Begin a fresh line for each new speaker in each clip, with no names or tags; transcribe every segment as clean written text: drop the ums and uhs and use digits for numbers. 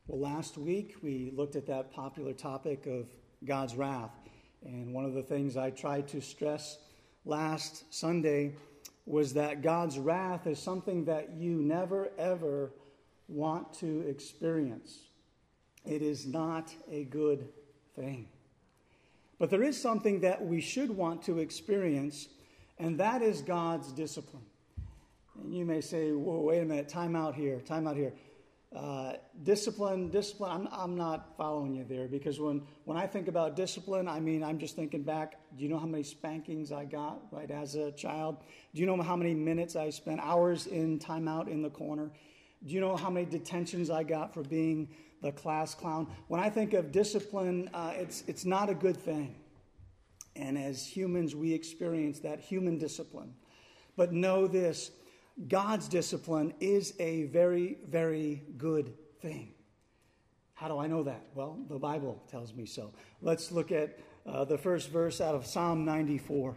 Well, last week we looked at that popular topic of God's wrath. And one of the things I tried to stress last Sunday was that God's wrath is something that you never, ever want to experience. It is not a good thing. But there is something that we should want to experience, and that is God's discipline. And you may say, whoa, wait a minute, time out here. Discipline, I'm not following you there, because when I think about discipline, I'm just thinking back, do you know how many spankings I got, right, as a child? Do you know how many minutes I spent, hours in timeout in the corner? Do you know how many detentions I got for being the class clown? When I think of discipline, it's not a good thing. And as humans, we experience that human discipline. But know this, God's discipline is a very, very good thing. How do I know that? Well, the Bible tells me so. Let's look at the first verse out of Psalm 94.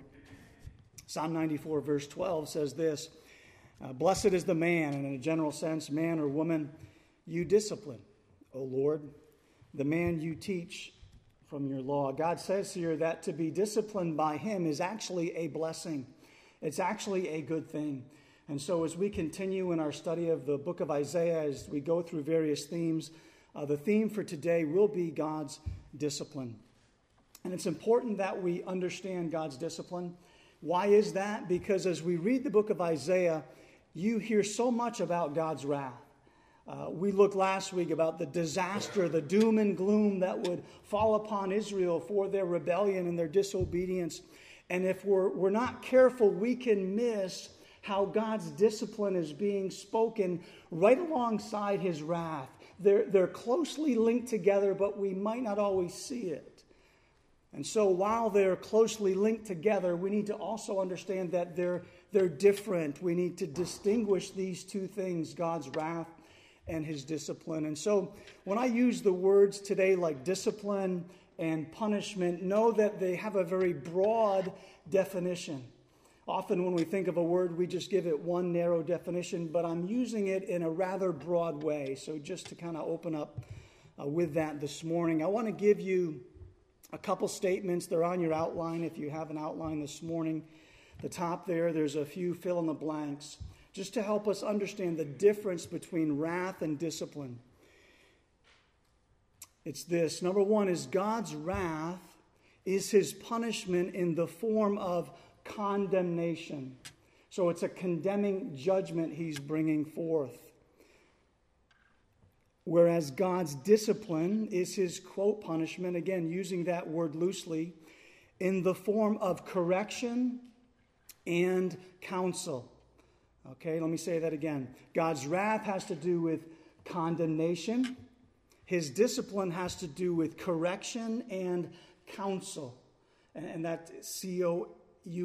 Psalm 94, verse 12 says this, "Blessed is the man," and in a general sense, man or woman, you discipline, O Lord, the man you teach from your law. God says here that to be disciplined by him is actually a blessing. It's actually a good thing. And so as we continue in our study of the book of Isaiah, as we go through various themes, the theme for today will be God's discipline. And it's important that we understand God's discipline. Why is that? Because as we read the book of Isaiah, you hear so much about God's wrath. We looked last week about the disaster, the doom and gloom that would fall upon Israel for their rebellion and their disobedience. And if we're not careful, we can miss how God's discipline is being spoken right alongside his wrath. They're closely linked together, but we might not always see it. And so while they're closely linked together, we need to also understand that they're different. We need to distinguish these two things, God's wrath and his discipline. And so when I use the words today like discipline and punishment, know that they have a very broad definition. Often when we think of a word, we just give it one narrow definition, but I'm using it in a rather broad way. So just to kind of open up with that this morning, I want to give you a couple statements. They're on your outline if you have an outline this morning. The top there's a few fill in the blanks, just to help us understand the difference between wrath and discipline. It's this. Number one is God's wrath is his punishment in the form of condemnation. So it's a condemning judgment he's bringing forth. Whereas God's discipline is his, quote, punishment, again, using that word loosely, in the form of correction and counsel. Okay, let me say that again. God's wrath has to do with condemnation. His discipline has to do with correction and counsel. And that COUNSEL,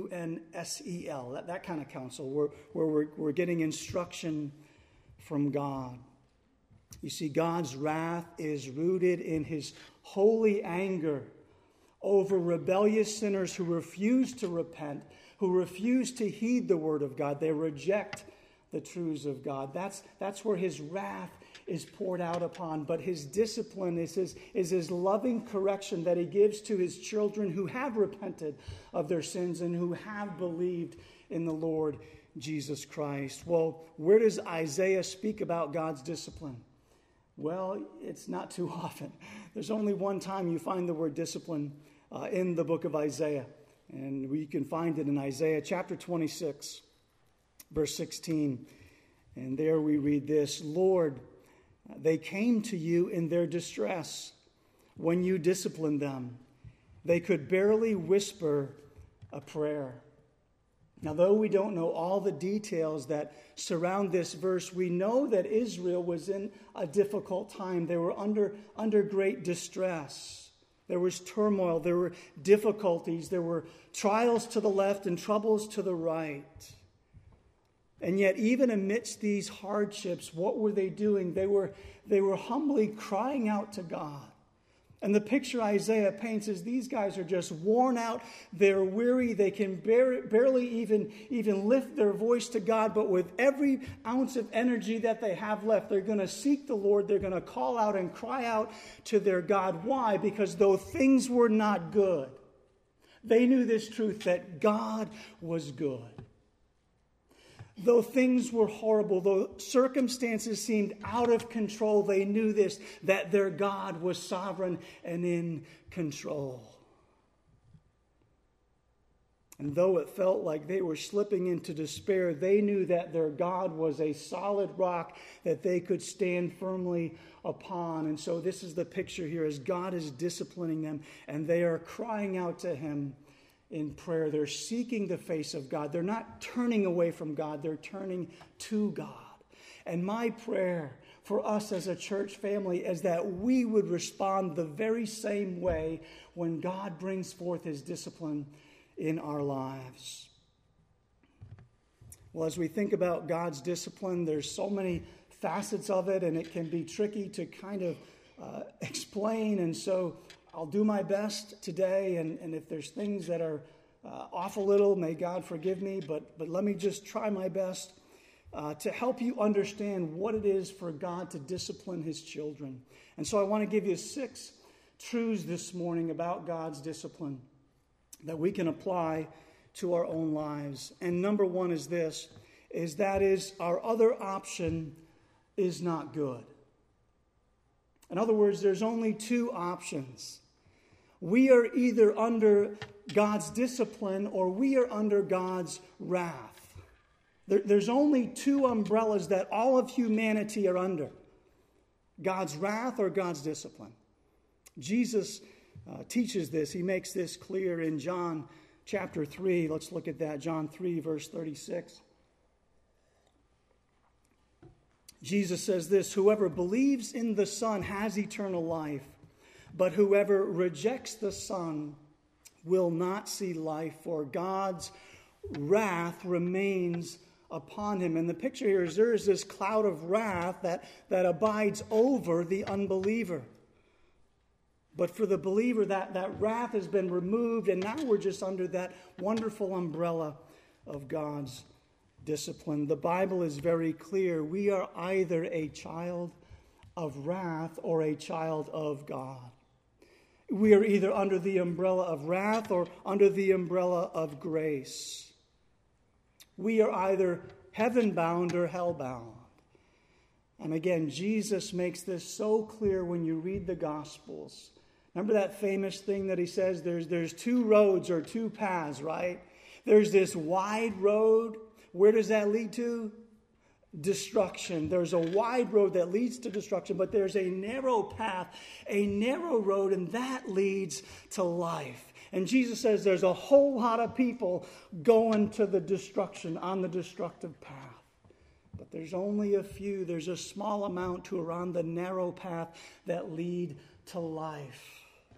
that kind of counsel, where we're getting instruction from God. You see, God's wrath is rooted in his holy anger over rebellious sinners who refuse to repent, who refuse to heed the word of God. They reject the truths of God. That's where his wrath is poured out upon. But his discipline is his loving correction that he gives to his children who have repented of their sins and who have believed in the Lord Jesus Christ. Well, where does Isaiah speak about God's discipline? Well, it's not too often. There's only one time you find the word discipline in the book of Isaiah. And we can find it in Isaiah chapter 26, verse 16. And there we read this, "Lord, they came to you in their distress. When you disciplined them, they could barely whisper a prayer." Now, though we don't know all the details that surround this verse, we know that Israel was in a difficult time. They were under great distress. There was turmoil. There were difficulties. There were trials to the left and troubles to the right. And yet, even amidst these hardships, what were they doing? They were humbly crying out to God. And the picture Isaiah paints is these guys are just worn out. They're weary. They can barely even lift their voice to God. But with every ounce of energy that they have left, they're going to seek the Lord. They're going to call out and cry out to their God. Why? Because though things were not good, they knew this truth that God was good. Though things were horrible, though circumstances seemed out of control, they knew this, that their God was sovereign and in control. And though it felt like they were slipping into despair, they knew that their God was a solid rock that they could stand firmly upon. And so this is the picture here as God is disciplining them, and they are crying out to him in prayer. They're seeking the face of God. They're not turning away from God. They're turning to God. And my prayer for us as a church family is that we would respond the very same way when God brings forth his discipline in our lives. Well, as we think about God's discipline, there's so many facets of it, and it can be tricky to kind of explain. And so I'll do my best today, and if there's things that are off a little, may God forgive me, but let me just try my best to help you understand what it is for God to discipline his children. And so I want to give you 6 truths this morning about God's discipline that we can apply to our own lives. And number 1 is this, that our other option is not good. In other words, there's only 2 options. We are either under God's discipline or we are under God's wrath. There's only 2 umbrellas that all of humanity are under: God's wrath or God's discipline. Jesus teaches this. He makes this clear in John chapter 3. Let's look at that. John 3, verse 36. Jesus says this, "Whoever believes in the Son has eternal life. But whoever rejects the Son will not see life, for God's wrath remains upon him." And the picture here is there is this cloud of wrath that abides over the unbeliever. But for the believer, that wrath has been removed, and now we're just under that wonderful umbrella of God's discipline. The Bible is very clear. We are either a child of wrath or a child of God. We are either under the umbrella of wrath or under the umbrella of grace. We are either heaven-bound or hell-bound. And again, Jesus makes this so clear when you read the Gospels. Remember that famous thing that he says, there's 2 roads or 2 paths, right? There's this wide road. Where does that lead to? Destruction. There's a wide road that leads to destruction, but there's a narrow path, a narrow road, and that leads to life. And Jesus says there's a whole lot of people going to the destruction, on the destructive path. But there's only a few, there's a small amount who are on the narrow path that lead to life.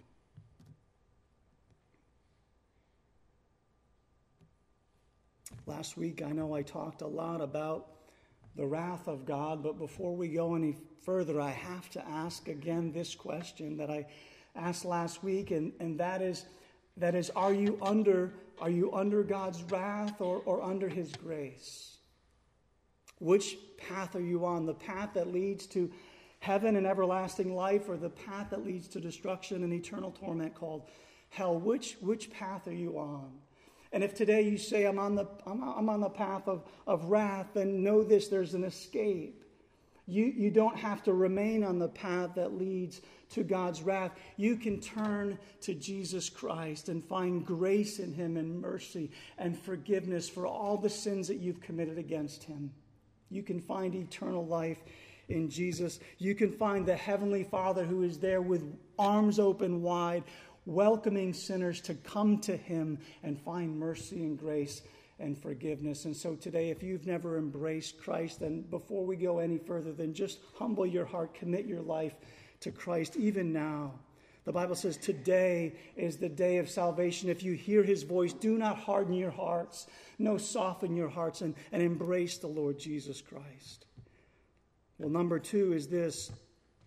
Last week, I know I talked a lot about the wrath of God, but before we go any further, I have to ask again this question that I asked last week, and that is, are you under God's wrath or under his grace? Which path are you on? The path that leads to heaven and everlasting life, or the path that leads to destruction and eternal torment called hell? Which path are you on? And if today you say, I'm on the path of wrath, then know this, there's an escape. You don't have to remain on the path that leads to God's wrath. You can turn to Jesus Christ and find grace in him and mercy and forgiveness for all the sins that you've committed against him. You can find eternal life in Jesus. You can find the Heavenly Father who is there with arms open wide, welcoming sinners to come to him and find mercy and grace and forgiveness. And so today, if you've never embraced Christ, then before we go any further, then just humble your heart, commit your life to Christ even now. The Bible says today is the day of salvation. If you hear his voice, do not harden your hearts. No, soften your hearts and embrace the Lord Jesus Christ. Well, number 2 is this.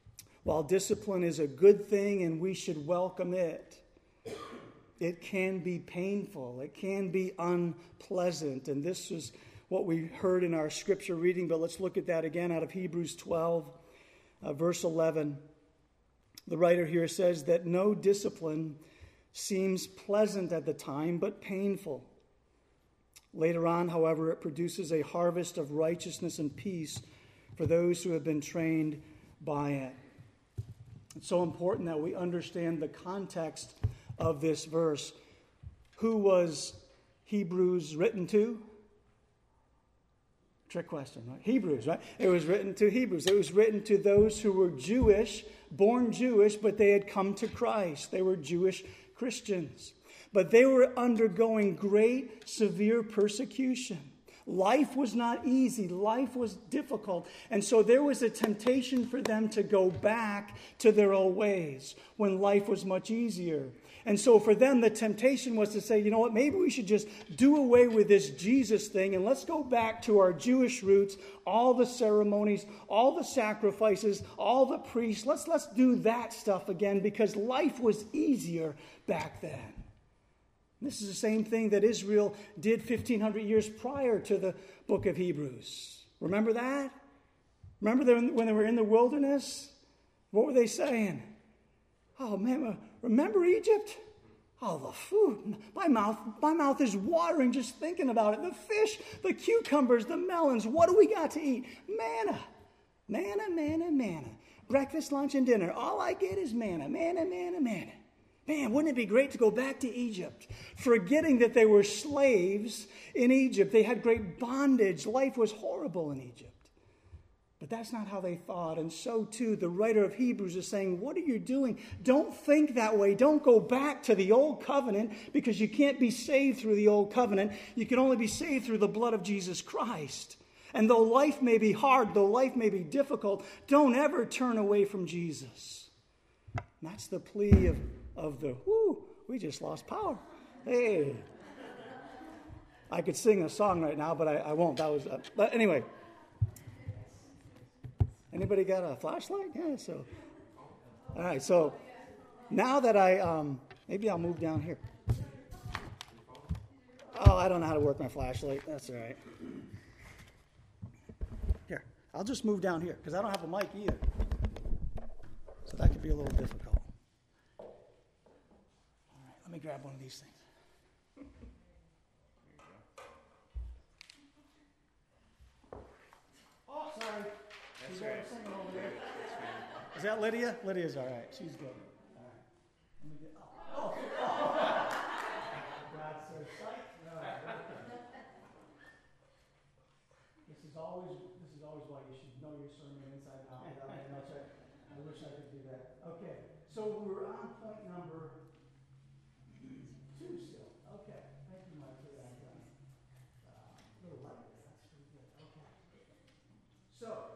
While discipline is a good thing and we should welcome it, it can be painful. It can be unpleasant. And this is what we heard in our scripture reading, but let's look at that again out of Hebrews 12, verse 11. The writer here says that no discipline seems pleasant at the time, but painful. Later on, however, it produces a harvest of righteousness and peace for those who have been trained by it. It's so important that we understand the context of this verse. Who was Hebrews written to? Trick question, right? Hebrews, right? It was written to Hebrews. It was written to those who were Jewish, born Jewish, but they had come to Christ. They were Jewish Christians. But they were undergoing great, severe persecution. Life was not easy. Life was difficult. And so there was a temptation for them to go back to their old ways when life was much easier. And so for them, the temptation was to say, you know what, maybe we should just do away with this Jesus thing and let's go back to our Jewish roots, all the ceremonies, all the sacrifices, all the priests. Let's do that stuff again because life was easier back then. This is the same thing that Israel did 1,500 years prior to the book of Hebrews. Remember that? Remember when they were in the wilderness? What were they saying? Oh, man, remember Egypt? Oh, the food. My mouth is watering just thinking about it. The fish, the cucumbers, the melons. What do we got to eat? Manna. Manna, manna, manna. Breakfast, lunch, and dinner. All I get is manna, manna, manna, manna. Man, wouldn't it be great to go back to Egypt? Forgetting that they were slaves in Egypt. They had great bondage. Life was horrible in Egypt. But that's not how they thought. And so too, the writer of Hebrews is saying, what are you doing? Don't think that way. Don't go back to the old covenant because you can't be saved through the old covenant. You can only be saved through the blood of Jesus Christ. And though life may be hard, though life may be difficult, don't ever turn away from Jesus. And that's the plea of the, we just lost power. Hey. I could sing a song right now, but I won't. But anyway. Anybody got a flashlight? Yeah, so. All right, so now that maybe I'll move down here. Oh, I don't know how to work my flashlight. That's all right. Here, I'll just move down here because I don't have a mic either. So that could be a little difficult. Let me grab one of these things. Oh, sorry. That's right. Over there. Is that Lydia? Lydia's all right. She's good. All right. Let me get. Oh. God's so sight. No. This is always why you should know your sermon inside out. I wish I could do that. Okay. So we're on point number 2 still. Okay. Thank you, Mike, for that. A little light there. That's pretty good. Okay. So,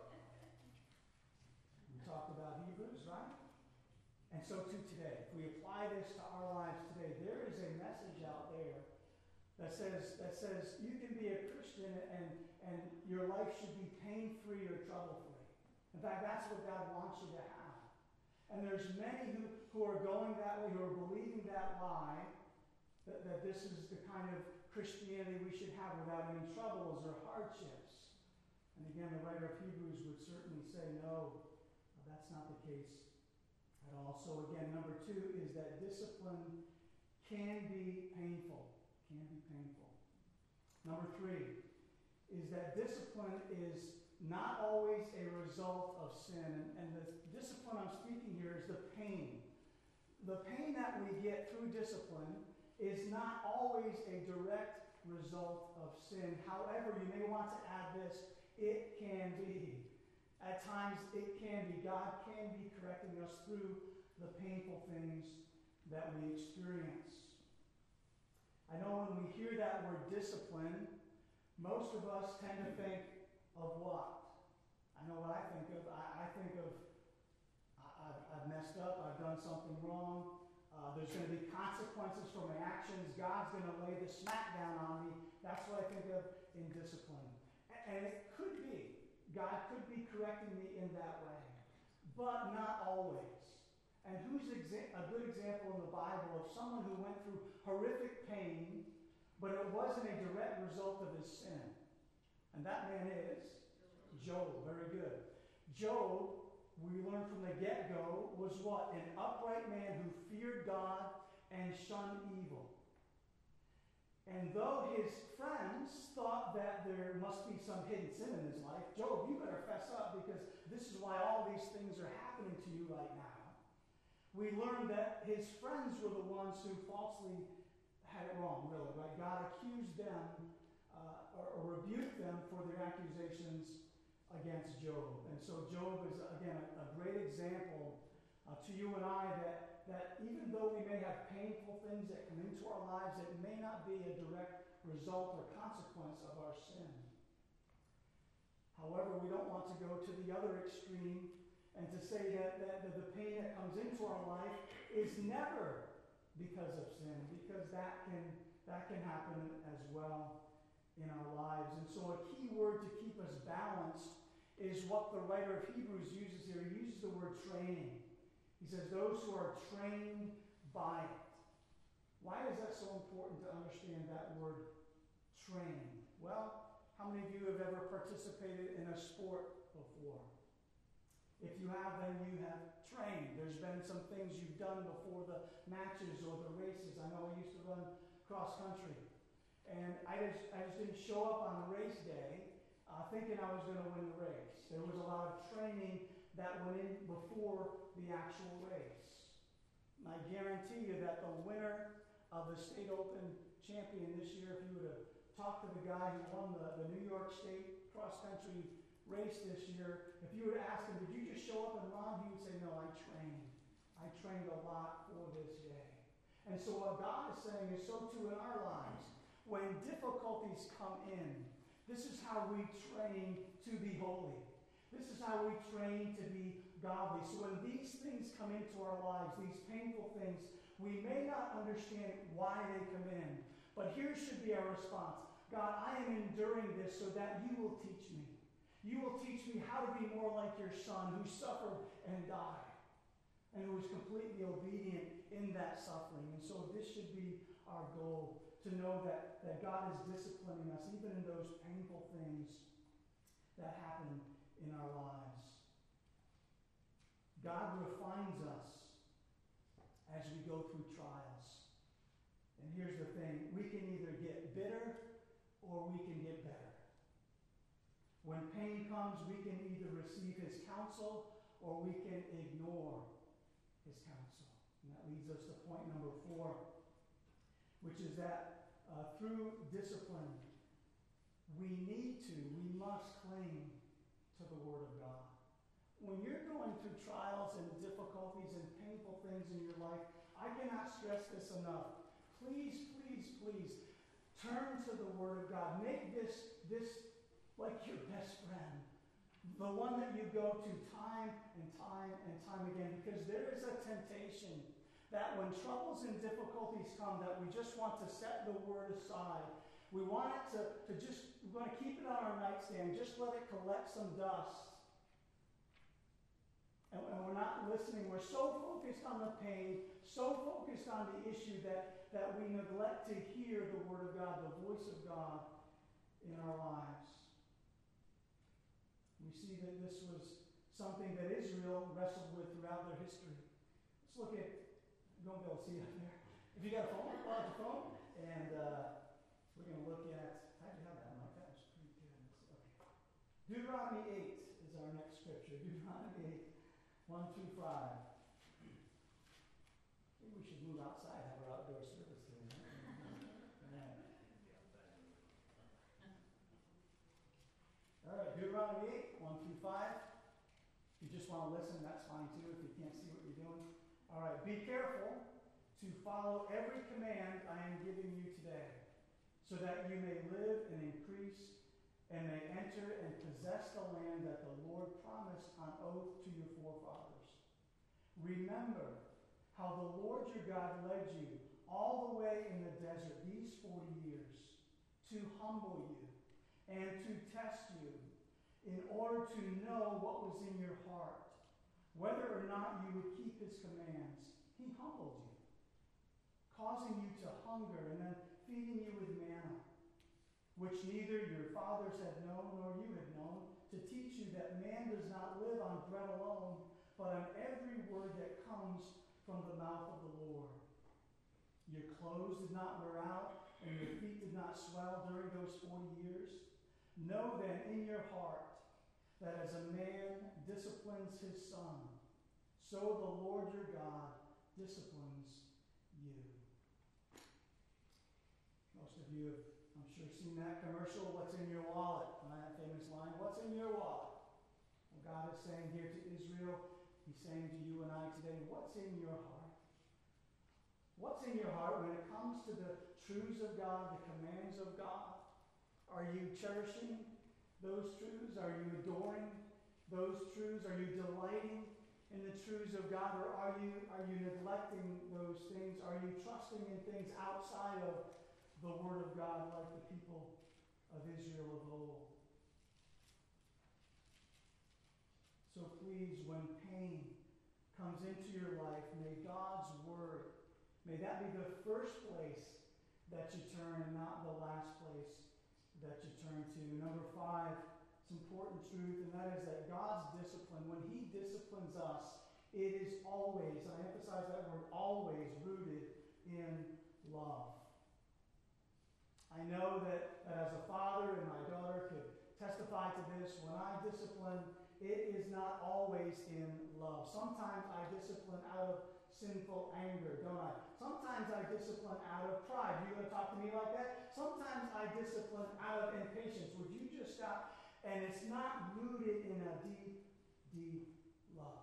we talked about Hebrews, right? And so too today. If we apply this to our lives today, there is a message out there that says you can be a Christian and your life should be pain-free or trouble-free. In fact, that's what God wants you to have. And there's many who are going that way, who are believing that lie, that this is the kind of Christianity we should have without any troubles or hardships. And again, the writer of Hebrews would certainly say, no, that's not the case at all. So again, number 2 is that discipline can be painful. Can be painful. Number 3 is that discipline is not always a result of sin. And the discipline I'm speaking here is the pain. The pain that we get through discipline is not always a direct result of sin. However, you may want to add this, it can be. At times, it can be. God can be correcting us through the painful things that we experience. I know when we hear that word discipline, most of us tend to think of what? I know what I think of. I think of, I've messed up, I've done something wrong. There's going to be consequences for my actions. God's going to lay the smack down on me. That's what I think of in discipline. And it could be. God could be correcting me in that way. but not always. And who's a good example in the Bible of someone who went through horrific pain, but it wasn't a direct result of his sin? And that man is Job. Very good. Job, we learn from the get-go, was what? An upright man who feared God and shunned evil. And though his friends thought that there must be some hidden sin in his life, Job, you better fess up because this is why all these things are happening to you right now. We learned that his friends were the ones who falsely had it wrong, really, right? God accused them or rebuked them for their accusations against Job. And so Job is, again, a great example to you and I that even though we may have painful things that come into our lives, it may not be a direct result or consequence of our sin. However, we don't want to go to the other extreme and to say that the pain that comes into our life is never because of sin, because that can happen as well in our lives. And so a key word to keep us balanced is what the writer of Hebrews uses here. He uses the word training. He says, those who are trained by it. Why is that so important to understand that word train? Well, how many of you have ever participated in a sport before? If you have, then you have trained. There's been some things you've done before the matches or the races. I know I used to run cross country. And I just didn't show up on the race day thinking I was going to win the race. There was a lot of training that went in before the actual race. And I guarantee you that the winner of the State Open champion this year, if you were to talk to the guy who won the New York State cross-country race this year, if you were to ask him, did you just show up and run? He would say, no, I trained. I trained a lot for this day. And so what God is saying is so too in our lives. When difficulties come in, this is how we train to be holy. This is how we train to be godly. So when these things come into our lives, these painful things, we may not understand why they come in. But here should be our response. God, I am enduring this so that you will teach me. You will teach me how to be more like your Son who suffered and died and who was completely obedient in that suffering. And so this should be our goal, to know that God is disciplining us even in those painful things that happen in our lives. God refines us as we go through trials. And here's the thing, we can either get bitter or we can get better. When pain comes, we can either receive his counsel or we can ignore his counsel. And that leads us to point number 4, which is that through discipline, we must cling to the Word of God. When you're going through trials and difficulties and painful things in your life, I cannot stress this enough. Please, please, please, turn to the Word of God. Make this like your best friend. The one that you go to time and time and time again. Because there is a temptation that when troubles and difficulties come, that we just want to set the Word aside. We want it we want to keep it on our nightstand. Just let it collect some dust. And we're not listening. We're so focused on the pain, so focused on the issue that we neglect to hear the Word of God, the voice of God in our lives. We see that this was something that Israel wrestled with throughout their history. Let's look at, you won't be able to see it up there. If you got a phone, pull out your phone, and we're going to look at, how do you have that, Mike? That was pretty good. Okay. Deuteronomy 8 is our next scripture. Deuteronomy 8, 1 through 5. Maybe we should move outside, have our outdoor service here. Right? All right, Deuteronomy 8, 1 through 5. If you just want to listen, that's fine too, if you can't see what you're doing. All right, be careful to follow every command I am giving you today, so that you may live and increase and may enter and possess the land that the Lord promised on oath to your forefathers. Remember how the Lord your God led you all the way in the desert these 40 years to humble you and to test you in order to know what was in your heart, whether or not you would keep his commands, he humbled you, causing you to hunger and then feeding you with manna, which neither your fathers had known nor you had known, to teach you that man does not live on bread alone, but on every word that comes from the mouth of the Lord. Your clothes did not wear out, and your feet did not swell during those 40 years. Know then in your heart that as a man disciplines his son, so the Lord your God disciplines you. Most of you have, I'm sure, seen that commercial, what's in your wallet? That famous line, what's in your wallet? Well, God is saying here to Israel, he's saying to you and I today, what's in your heart? What's in your heart when it comes to the truths of God, the commands of God? Are you cherishing those truths? Are you adoring those truths? Are you delighting in the truths of God? Or are you neglecting those things? Are you trusting in things outside of the Word of God like the people of Israel of old? So please, when pain comes into your life, may God's Word, may that be the first place that you turn and not the last place that you turn to. Number 5, it's an important truth, and that is that God's discipline, when he disciplines us, it is always, and I emphasize that word, always rooted in love. I know that as a father and my daughter could testify to this, when I discipline, it is not always in love. Sometimes I discipline out of sinful anger, don't I? Sometimes I discipline out of pride. You going to talk to me like that? Sometimes I discipline out of impatience. Would you just stop? And it's not rooted in a deep, deep love.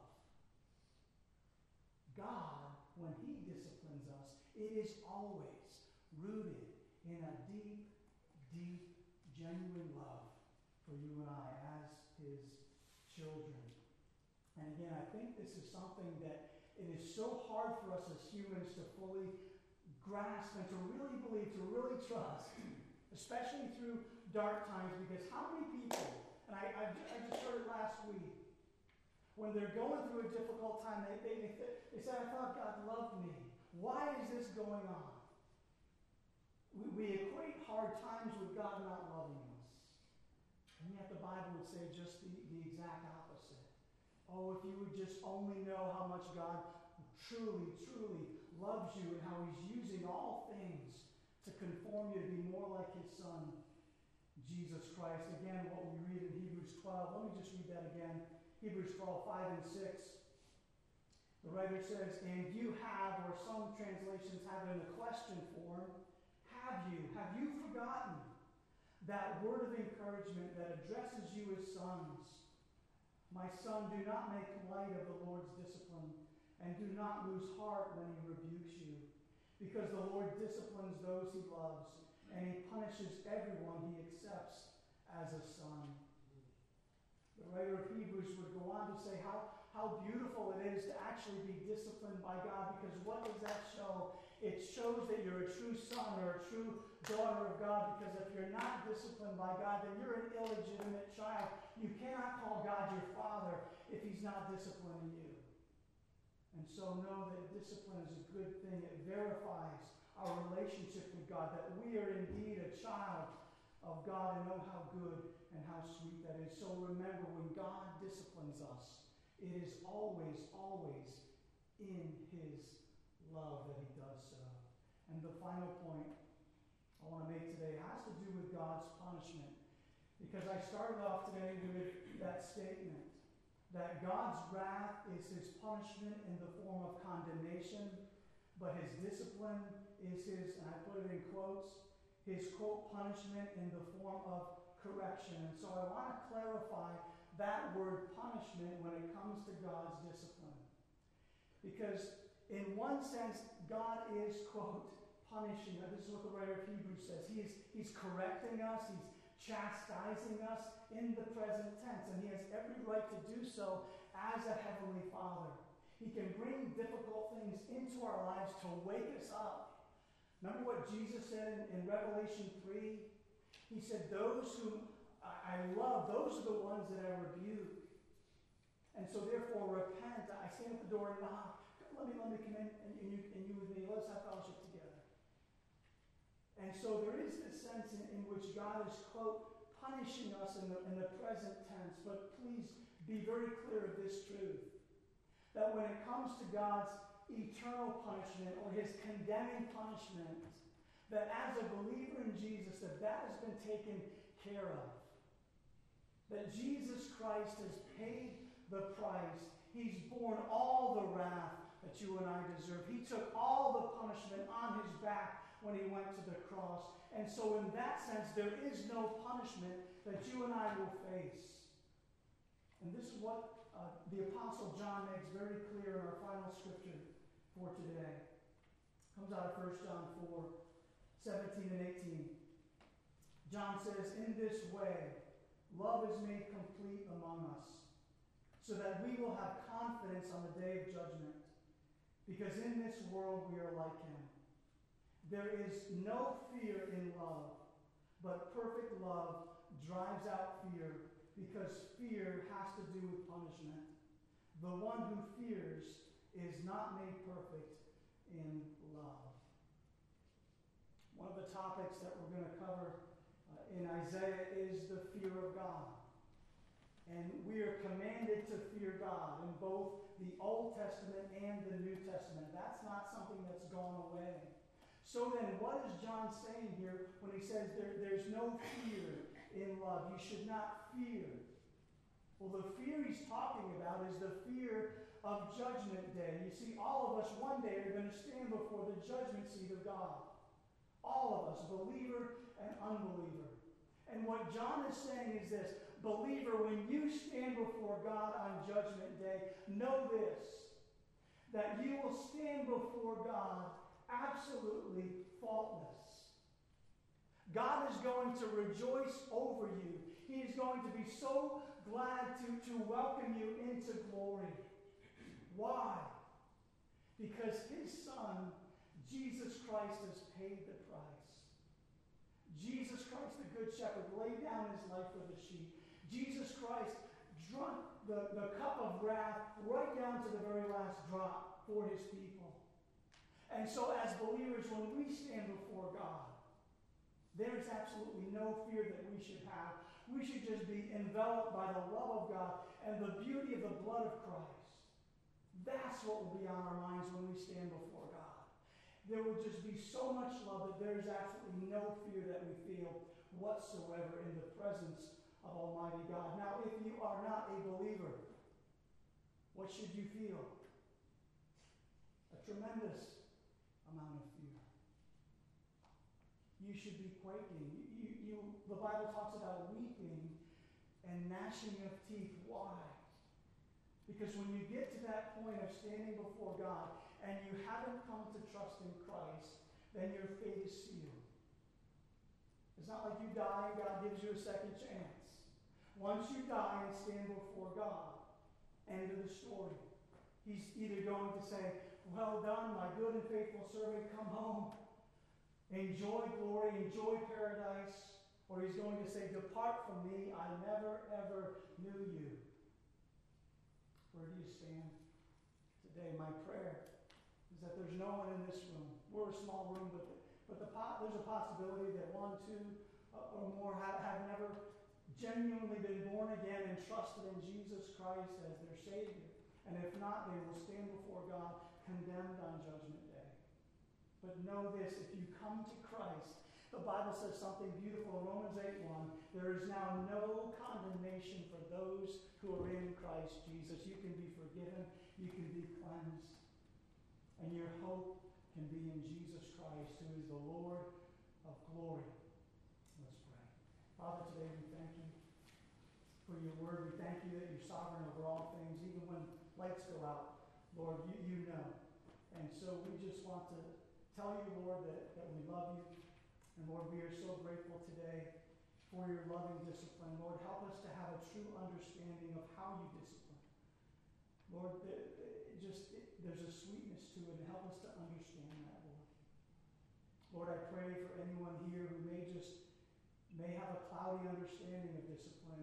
God, when he disciplines us, it is always rooted in a deep, deep, genuine love for you and I as his children. And again, I think this is something that it is so hard for us as humans to fully grasp and to really believe, to really trust, especially through dark times, because how many people, and I just heard it last week, when they're going through a difficult time, they say, I thought God loved me. Why is this going on? We equate hard times with God not loving us. And yet the Bible would say just the exact opposite. Oh, if you would just only know how much God truly, truly loves you and how he's using all things to conform you to be more like his Son, Jesus Christ. Again, what we read in Hebrews 12. Let me just read that again. Hebrews 12, 5 and 6. The writer says, and you have, or some translations have it in the question form, have you forgotten that word of encouragement that addresses you as sons? My son, do not make light of the Lord's discipline, and do not lose heart when he rebukes you, because the Lord disciplines those he loves, and he punishes everyone he accepts as a son. The writer of Hebrews would go on to say how beautiful it is to actually be disciplined by God, because what does that show? It shows that you're a true son or a true daughter of God, because if you're not disciplined by God, then you're an illegitimate child. You cannot call God your father if he's not disciplining you. And so know that discipline is a good thing. It verifies our relationship with God, that we are indeed a child of God and know how good and how sweet that is. So remember, when God disciplines us, it is always, always in his love that he does so. And the final point I want to make today has to do with God's punishment. Because I started off today with that statement that God's wrath is his punishment in the form of condemnation, but his discipline is his, and I put it in quotes, his, quote, punishment in the form of correction. And so I want to clarify that word punishment when it comes to God's discipline. Because in one sense, God is, quote, punishing us. This is what the writer of Hebrews says. He's correcting us. He's chastising us in the present tense. And he has every right to do so as a heavenly Father. He can bring difficult things into our lives to wake us up. Remember what Jesus said in Revelation 3? He said, those whom I love, those are the ones that I rebuke. And so therefore, repent. I stand at the door and knock. Let me come in, and you with me. Let's have fellowship together. And so there is this sense in which God is, quote, punishing us in the present tense. But please be very clear of this truth. That when it comes to God's eternal punishment or his condemning punishment, that as a believer in Jesus, that has been taken care of. That Jesus Christ has paid the price. He's borne all the wrath that you and I deserve. He took all the punishment on his back when he went to the cross. And so in that sense, there is no punishment that you and I will face. And this is what the Apostle John makes very clear in our final scripture for today. It comes out of 1 John 4, 17 and 18. John says, in this way, love is made complete among us, so that we will have confidence on the day of judgment. Because in this world we are like him. There is no fear in love, but perfect love drives out fear, because fear has to do with punishment. The one who fears is not made perfect in love. One of the topics that we're going to cover in Isaiah is the fear of God. And we are commanded to fear God in both the Old Testament and the New Testament. That's not something that's gone away. So then, what is John saying here when he says there's no fear in love? You should not fear. Well, the fear he's talking about is the fear of Judgment Day. You see, all of us one day are going to stand before the judgment seat of God. All of us, believer and unbeliever. And what John is saying is this: believer, when you stand before God on Judgment Day, know this, that you will stand before God absolutely faultless. God is going to rejoice over you. He is going to be so glad to welcome you into glory. Why? Because his Son, Jesus Christ, has paid the price. Jesus Christ, the Good Shepherd, laid down his life for the sheep. Jesus Christ drunk the cup of wrath right down to the very last drop for his people. And so as believers, when we stand before God, there's absolutely no fear that we should have. We should just be enveloped by the love of God and the beauty of the blood of Christ. That's what will be on our minds when we stand before God. There will just be so much love that there's absolutely no fear that we feel whatsoever in the presence of Almighty God. Now, if you are not a believer, what should you feel? A tremendous amount of fear. You should be quaking. The Bible talks about weeping and gnashing of teeth. Why? Because when you get to that point of standing before God and you haven't come to trust in Christ, then your fate is sealed. It's not like you die and God gives you a second chance. Once you die and stand before God, end of the story. He's either going to say, well done, my good and faithful servant, come home. Enjoy glory, enjoy paradise. Or he's going to say, depart from me, I never, ever knew you. Where do you stand today? My prayer is that there's no one in this room. We're a small room, but there's a possibility that one, two, or more have never genuinely been born again and trusted in Jesus Christ as their Savior. And if not, they will stand before God condemned on Judgment Day. But know this, if you come to Christ, the Bible says something beautiful in Romans 8:1. There is now no condemnation for those who are in Christ Jesus. You can be forgiven. You can be cleansed. And your hope can be in Jesus Christ, who is the Lord of glory. Let's pray. Father, today we thank you for your word. We thank you that you're sovereign over all things. Even when lights go out, Lord, you know. And so we just want to tell you, Lord, that we love you. And Lord, we are so grateful today for your loving discipline. Lord, help us to have a true understanding of how you discipline. Lord, there's a sweetness to it, and help us to understand that, Lord. Lord, I pray for anyone here who may have a cloudy understanding of discipline, and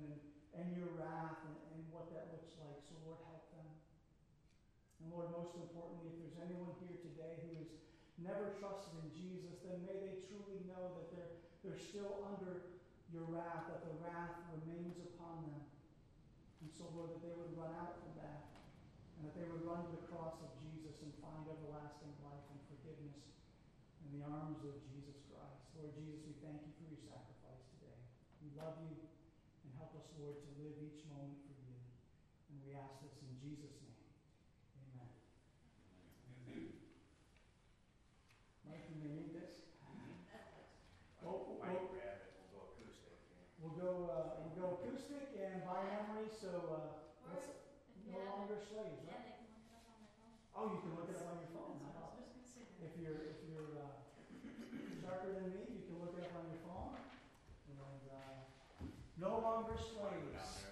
and your wrath and what that looks like. So Lord, help them. And Lord, most importantly, if there's anyone here today who has never trusted in Jesus, then may they truly know that they're still under your wrath, that the wrath remains upon them. And so, Lord, that they would run out from that, and that they would run to the cross of Jesus and find everlasting life and forgiveness in the arms of Jesus Christ. Lord Jesus, we thank you for your sacrifice today. We love you, and help us, Lord, to live each moment for you. And we ask this in Jesus' name. Amen. Mike, you may need this. We'll go acoustic and by memory, so let's no longer slaves, right?
Yeah, they can look it up on their phone.
Oh, you can look it up on your phone. If you're sharper than me, you can look it up on your phone. And no longer slaves.